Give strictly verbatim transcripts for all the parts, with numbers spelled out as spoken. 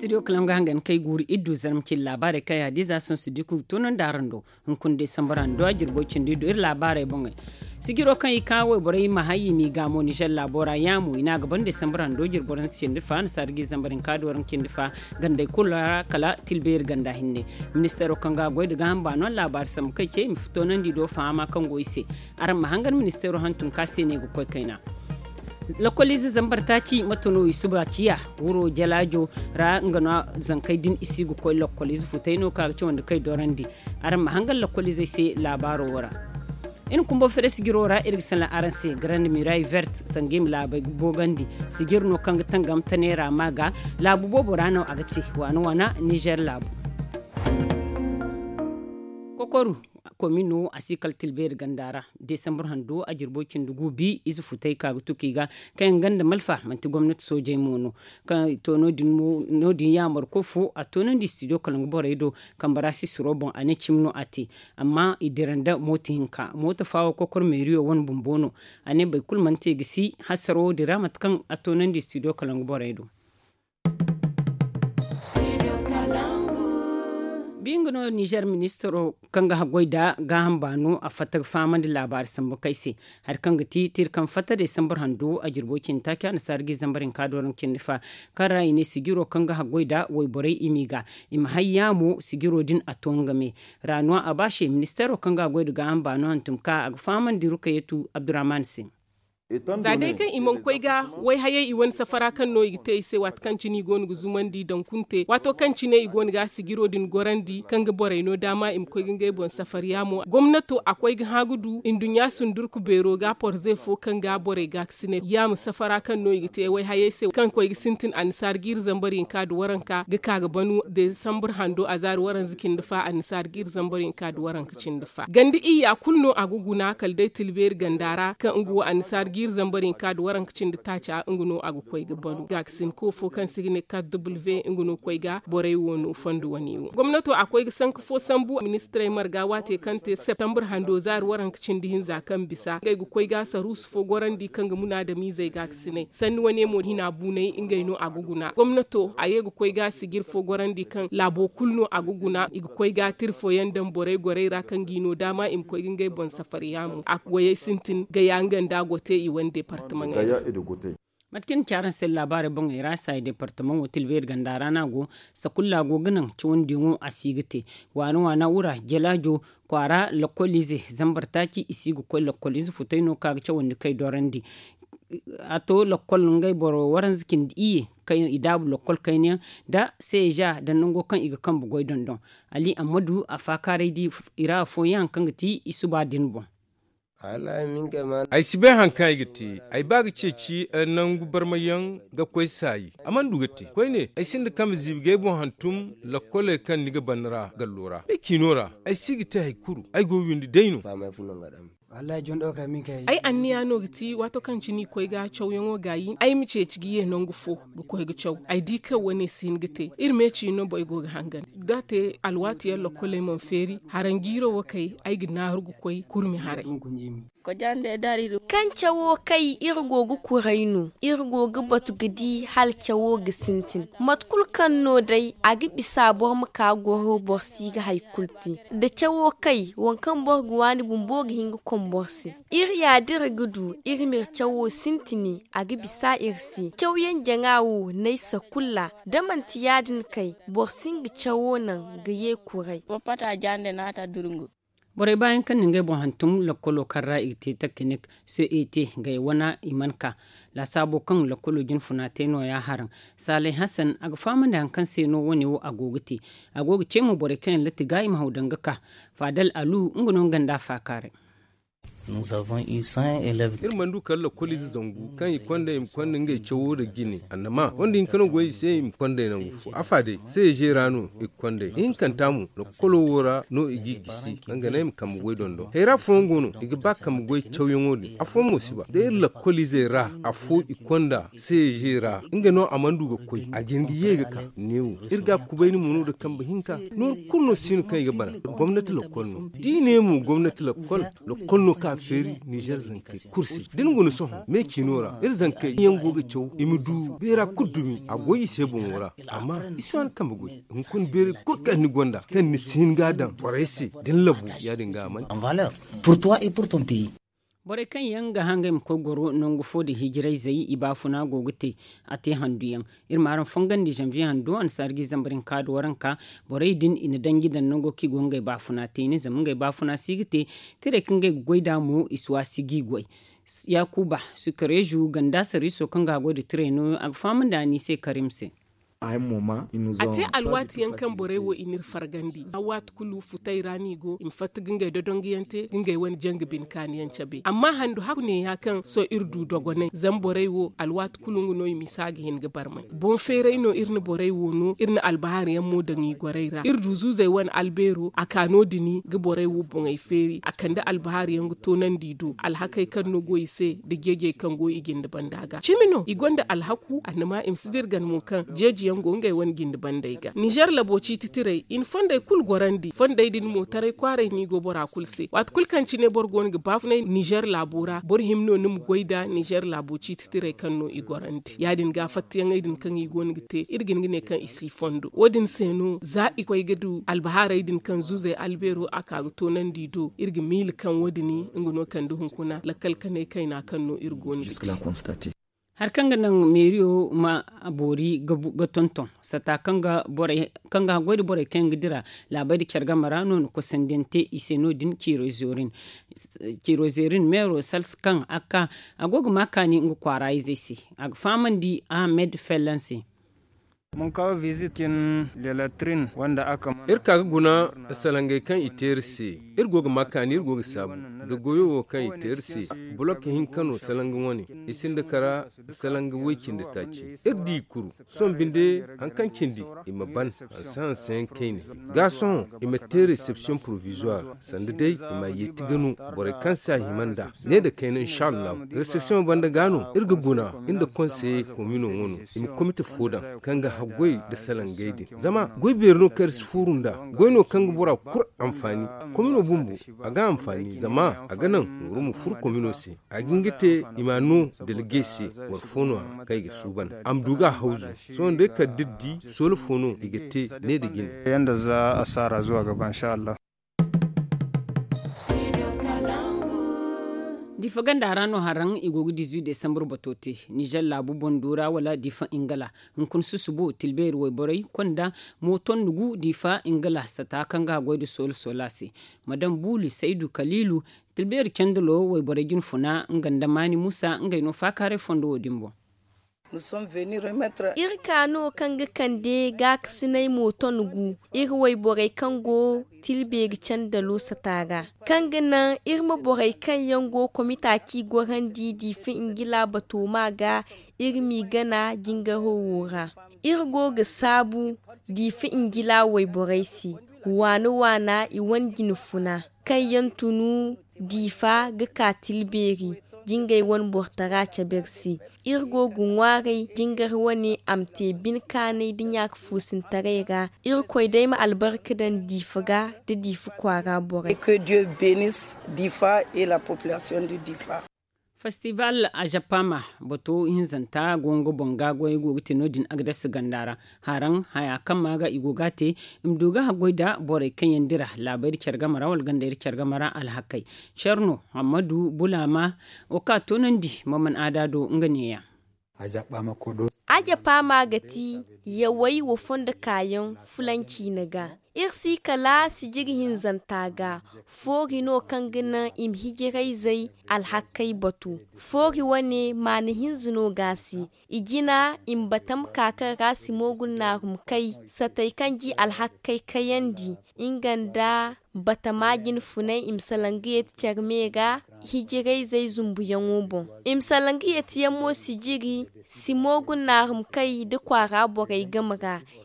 studio kalanga hangan kai guri iddu zarmkin labare kai hadiza sun su diku tonon darando hun kun desambaran do jirbocin dido ir labare bonga sigiro kan ikawo borai mahayi mi gamo ni shal labora yamu ina gaban desambaran do jirboran sin difa na sargi zambarin kadoran kin difa gandai kula kala tilber ganda hinne ministero kanga goy daga hamba non labar sam kai ce mi tonon dido fama kan goise aran mahangan ministero hantun kase ne go koy kaina lokolizi zambartaci matono isuba ciya wuro jalajo ra ngana zankai din isigu koy lokolizi futaino ka ce wanda kai dorandi aran mahangal lokolizi sai labaro wara in kumbo fere sigirora irgisan la aranse grand mirai vert sangim la bogandi sigirno kanga tangam tanera maga labu boborano agati wana wana Niger labu kokoru komino asikal tilber gandara december hando a jirbocin dugu bi izu futai ka tukiga kan ganda malfa manti gwamnati soje mono kan tono din mo no din yamar kofu a tono di studio kalang boredo kan barasi surobon ane chimno ati amma idiranda moti hinka mota fawo kokor meriyo won bumbono ane bai kul mante gisi hasaro diramat kan a tono di studio kalang boredo bingono Niger ministro kanga hagoida gahambano a fatar fama da labar sambo kaise har kanga titir kan fata da sambar hando a jirbocin take an sargi zambarin kadoran kindifa kara ne sigiro kanga hagoida wai borai imiga im hayyamu sigiro din atongame ranwa abashe ministro kanga hagoida gahambano antumka ag faman diruka yetu Abdurrahman Singh zadai kan iman kwaiga wai haye iwan safara kan no igite ise wat kan cini gon guzumandi dan kunte wato kan cine igon ga sigiro din gorandi kan ga borai no dama im koigin ga bon safariya mo gwamnato akwai ga hagudu indunya sundur ku bero ga porze fo kan ga borai ga sine ya mu safara kan no igite wai haye se kan koigi sintin ansar gir zambarin ka du waranka ga kaga banu de sambur hando azar waran zikin dafa ansar gir zambarin ka du waranka cin dafa gandi iya kulno aguguna kaldai tilber gandara kan ungu ansar gir zambarin kad waran kicin da taci a inguno agu koi ga banu gaksin ko fo kan sigine kad w inguno koi ga borai wonu fandu wani gwamnato akwai san fo sambu ministre marga wate kante september hando zar waran kicin dihin zakan bisa gai gu koi ga sarus fo gorandi kan ga muna da mizai gaksine san wani mo hina bunai ingaino aguguna gwamnato aye gu koi ga sigir fo gorandi kan labo kulno aguguna igu koi ga tirfo yandan borai gorai ra kan gino dama im koi gingai bon safariyamu akwaye sintin ga yangan dagote wani departement matkin kyaran sai labarai bon ira sai departement hotel ber gandara na go sakulla go ganan ci wanda ngo asigite wani wana ura jelajo kwara lokolize zambartaki isigu ko lokolize futaino ka ci wanda kai dorandi ato lokol ngai boro waran zikin iye kai idabu lokol kainya da seja da nango kan iga kan bugoy dondon ali amadu afakare di ira fo yan kan gati isuba dinbo ai sibe hankan igiti ai baga ceci nan gubarmayan ga koi sai aman dugati koi ne ai sinda kam zibge bon hantum la kole kan niga banra gallora be kinora ai sigita ai kuru ai go windi daino Allah jon doka min kai ai anniya no giti wato kan cini koi ga chawyon gayi ai mi ce cigiye non gufo go koi ga chaw ai di ka woni sin gite irme ci no boy go hangan date alwati yalla kole mon feri harangiro wo kai ai gina rugu koi kurmi hare ko jande dari kan chawo kai irgo gu kurainu irgo gu batu gidi hal chawo ga sintin matkul kan no dai agi bisa bor maka go borsi ga hay kulti da chawo kai wankan bor guwani bumbo ga hinga komborsi ir ya dir gudu ir mir chawo sintini agi bisa irsi chawyen jangawo nei sakulla da mantiyadin kai borsin ga chawo nan ga ye kurai popata jande nata durungu bore bayan kan ngai bon hantum lokolo karra ite teknik so ite gai wana imanka la sabo kan lokolo jin funate no ya haran Salih Hassan aga fama da kan seno woni wo agogiti agogi ce mu bore kan lati gai mahudanga ka Fadal Alu ngunon ganda fakare. Nous avons eu cent élèves. Irman du kala kolizi zangu kan yi kwanda im kwanda ngai cewo da gini annama wanda in kano goyi sai im kwanda nan gufu afade sai je rano i kwanda in kan tamu no kolo wora no igi gisi anga nem kam goyi dondo hera fongo no igi ba kam goyi cewo di afon musiba da irla kolizi ra afo i kwanda sai je ra inga no amandu ga koi a gingi yega ka newu irga kubaini munu da kan bahinka no kunno sinu kai ga bana gwamnati la kolno dine mu gwamnati la kol la kolno ka ka feri Niger zankai kursi din gunu so me kinora ir zankai yan goga cew imidu bera kudumi agoyi sebun wora amma isuwan kan bugo hun kun bere kurkan ni gonda kan ni sin gadan foresi din labu ya dinga man en valeur pour toi et pour ton pays. Bore kan yanga hangam ko goro nongo fodi hijirai zai ibafuna gogute ate handu yan irmaran fongan di janvier handu an sargi zambarin kadu waranka bore din ina dangi dan nongo ki gonga ibafuna te ne zamunga ibafuna sigite tire kinga goida mu iswa sigi goy yakuba sukareju ganda sariso kanga godi treno ag famun da ni sai karimse a te alwati yankan bore wo inir fargandi awat kulu futai rani go in fat ginga do dongiyante ginga wani jang bin kaniyan chabe amma handu hakune yakan so irdu dogone zam bore wo alwat kulu no misagi hin gabarmai bon fere no irni bore wo no irni albahari yan modangi goreira irdu zuzai wan albero akano dini ga bore wo bongai feri akanda albahari yan tonan dido alhakai kan no go ise de gege kan go igin da bandaga chimino igonda alhaku annama imsidirgan mu kan jeji gongai wani gindi bandaiga Niger laboci titirai in fondai kul gorandi fondai din motare kware ni go bora kulse wat kul kanci ne bor gon ga bafnai Niger labora bor himno num goida Niger laboci titirai kanno i gorandi yadin ga fatti ngai din kan i gon gite irgin gine kan isi fondo wodin seno za i koy gadu albaharai din kan zuze albero aka to nan dido irgi mil kan wodini nguno kan duhun kuna lakal kane kaina kanno irgoni jusqu'à constater har kanga nan meriyo ma abori ga tonton sata kanga bore kanga godi bore kanga dira labari kyarga marano ko sendente iseno din kirozorin kirozorin mero sals kan aka agogo makani ngu kwara izesi ag famandi Ahmed Fellansi mun kawo visitin lelatrin wanda aka mana irka guna salangai kan iterse irgoga makani irgoga sabu da goyo kan iterse block hin Kano salangan wani isin da kara salanga wekin da tace irdi kuru son binde an kan cindi ima ban an san san kaine gason ima te reception provisoire sanda dai ima yeti ganu bore kan sa himanda ne da kaina insha Allah reception banda gano irga guna inda conseil commune wono ima committee foda kanga goy da salan gaidi zama goy berno kar furunda goy no kan bura kur amfani komino bumbu aga amfani zama aga nan rumu fur komino se agingite imanu delegasi war fono kai ga suban amduga hauzu so nde ka diddi solo fono igete ne digin yanda za a sara zuwa gaban insha Allah. difa ganda rano haran igogu dix-huit décembre batote Niger labu bondura wala difa ingala nkun susubo tilber way boray konda moton nugu difa ingala sata kanga goyde sol solasi madam buli saidu kalilu tilber kendolo way boray gin funa nganda mani musa ngayno fakare fondo wodimbo. Nous sommes venus remettre irkano kanga kande gak sinay moton gu irway boray kango tilbeg candalo sataga kanga na irma boray kan yango komita ki gorandi di fi ingila bato maga irmi gana jinga howura irgo ga sabu di fi ingila way boray si wana wana iwan ginfuna kan yantunu difa ga katilberi jingay won bortara cha bersi irgo gunware jingar wani amte bin kanai dinyak fusin tarega irkoy dai ma albarkadan difaga da difu kwara bore que Dieu bénisse Difa et la population de Difa. Festival a Japama boto hinzanta gongo bonga goy go tinodin agdas gandara haran haya kan maga igogate imduga hagoida bore kanyandira labari kyargamara wal gandari kyargamara alhakai sharno Hamadu Bulama okato nandi maman adado nganeya a Japama kodo aja fama gati yawai wo fonda kayan fulanci naga irsi kala si jirhin zantaga fori no kangina im hijirai zai alhakai batu fori wane mani hinzino gasi igina im batam kaka gasi mogun na kai satai kanji alhakai kayandi inganda batamagin funai im salangiyet charmega hijirai zai zumbuyan wubon im salangiyet yamo si jiri si mogun na kai da kwara borai gamaga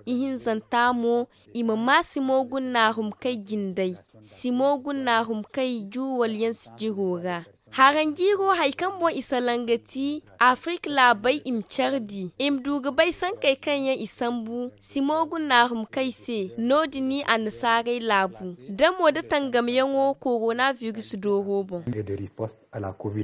ihin zantamo ima ma simogun na hum kai gindai simogun na hum kai juwal yan sijihora harangiro haikan bo isalangati Afrik labai im chardi im duga bai san kai kanyan isambu simogun na hum kai se nodini an sarai labu damo da tangam yango coronavirus do hobo et de riposte à la Covid.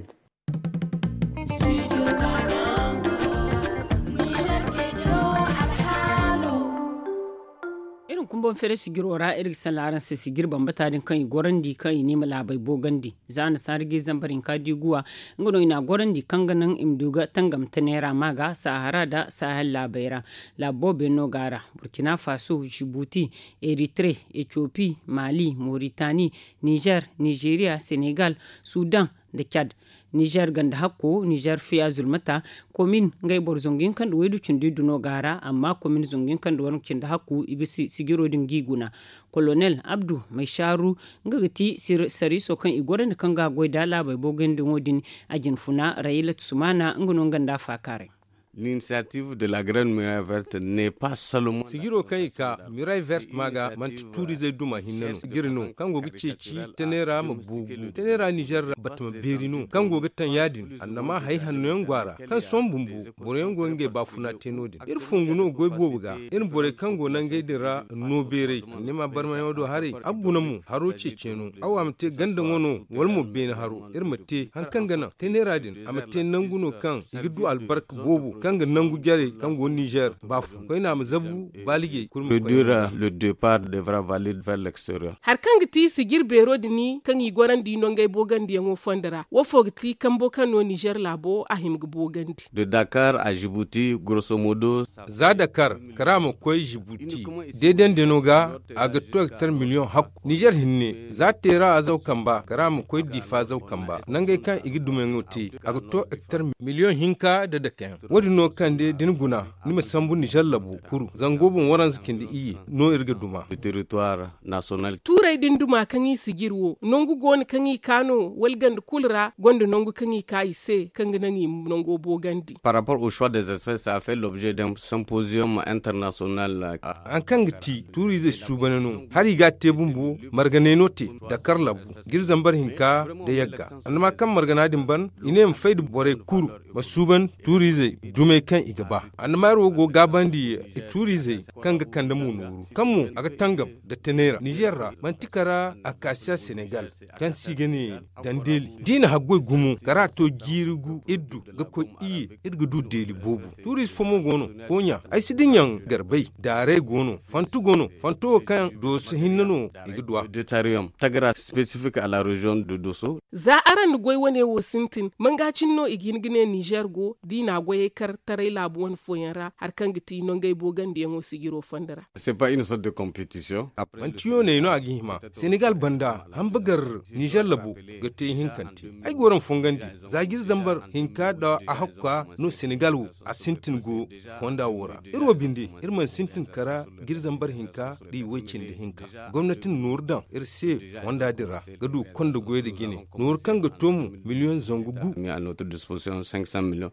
irin kumbon fere sigirora irin salaran se sigir bambata din kan gorandi kan ne malabai bogandi zana sarge zambarin kadiguwa ngono ina gorandi kan ganan imduga tangam tanera maga sahara da sahel labaira labobe nogara burkina faso djibouti eritrea ethiopie mali mauritanie niger nigeria senegal sudan da chad Niger ganda hakko Niger fiya zulmata komin ngai bor zongin kan do wedu cindi duno gara amma komin zongin kan do warin da hakku igisi sigiro din giguna colonel abdu mai sharu ngagati sariso kan igoran kan ga goida labai bogen din wodin ajin funa rayila sumana ngono ganda fakare. L'initiative de la Grande Muraille Verte n'est pas seulement sigiro kai ka Muraille Verte maga man tuturize duma hinnano sigirno kango giceci tenera mabugu tenera Niger batuma berino kango gatan yadin annama hay hannoyan gwara kan son bumbu boren gonge bafuna tenodi ir funguno goybo buga ir bore kango nan gaidira no bere nima barma yodo hari abunamu haro ceceno awamte ganda wono walmo bena haro ir mate hankan gana tenera din amate nanguno kan gidu albark bobu kanga nangu jare kango Niger bafu ko ina mazabu balige le dura le départ devra valider vers l'extérieur har kanga ti sigir bero dini kan yi gorandi no ngay bogandi yango fondara wo fogti kambo kano Niger labo ahim go bogandi de Dakar à Djibouti grosso modo za Dakar karama koy Djibouti deden denoga aga to hectare million hak Niger hinne za tera azaw kamba karama koy difa zaw kamba nangay kan igi dumengoti aga to hectare million hinka da dakan wodi no kande din guna nima sambu Niger labu kuru zangobon waran zikindi iye no irga duma le territoire national turai din duma kan yi sigirwo nongu goni kan yi kano walgand kulra gondo nongu kan yi kaise kan ganan yi nongo bogandi par rapport au choix des espèces ça a fait l'objet d'un symposium international an kangti turize subanano hari ga tebumbu margane note Dakar labu girzambar hinka da yagga anma kan marganadin ban inem faydu bore kuru masuban turize dume kan igaba anmaro go gabandi e turize kan ga kanda mu nuru kanmu aga tangam da tenera Nigerra mantikara akasiya Senegal kan sigene dandeli dina haggoy gumu karato girugu iddu ga ko iye idgu du deli bobu turis fomo gono konya ay sidinyan garbai dare gono fantu gono fanto kan do su hinnano igdwa deutarium tagara spécifique à la région de Dosso za aran goy wone wo sintin mangacin no igingine Niger go dina goye kar tarai labuwan foyanra har kan giti non gay bogandi yango sigiro fandara c'est pas une sorte de compétition mantiyo ne no agihima Senegal banda hambagar Niger labu gate hinkanti ay goran fongandi zagir zambar hinka da ahakka no Senegal wo asintin go fonda wora irwo bindi irman sintin kara girzambar hinka di wecin da hinka gwamnatin Nurdan irse fonda dira gadu kondo goye da gine nur kan ga tomu miliyon zangugu mis à notre disposition cinq cents millions.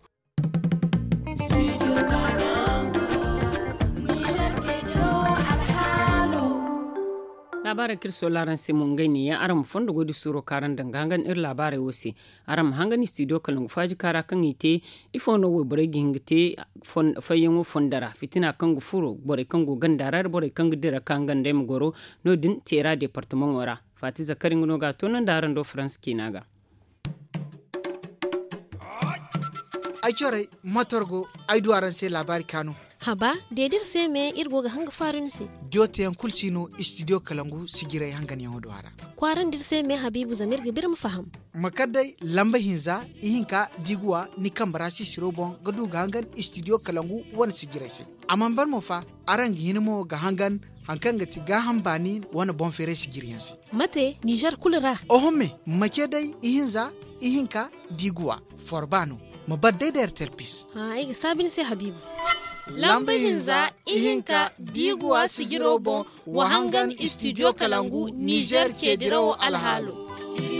labarai kirso laran simon gani ya aram fondo godi suro karan dangangan ir labarai wose aram hangani studio kalungu faji kara kan ite ifo no we bore gingite fon fayengo fondara fitina kan furo bore kan go gandara bore kan dira kan gande mgoro no din tera departement ora fati zakari ngono ga tonan daran do france kinaga ay chore motorgo ay duaran se labari kanu haba dedir se me irgo ga hanga farin se jote yan kulsino studio kalangu sigirai hangani yan duara kwaran dir se me habibu zamir ga birim faham makadai lamba hinza ihinka digwa ni kambara si sirobon gadu ga hangan studio kalangu wan sigirai se amman bar mo fa aran hinimo ga hangan hankan ga tiga hambani wana bon fere sigiriyansi mate Niger kulra ohome makedai ihinza ihinka digwa forbano mabadde der terpis ha ai sabin se habibu lamba hinza ihinka digwa sigirobon wahangan studio kalangu Niger ke dirawo alhalo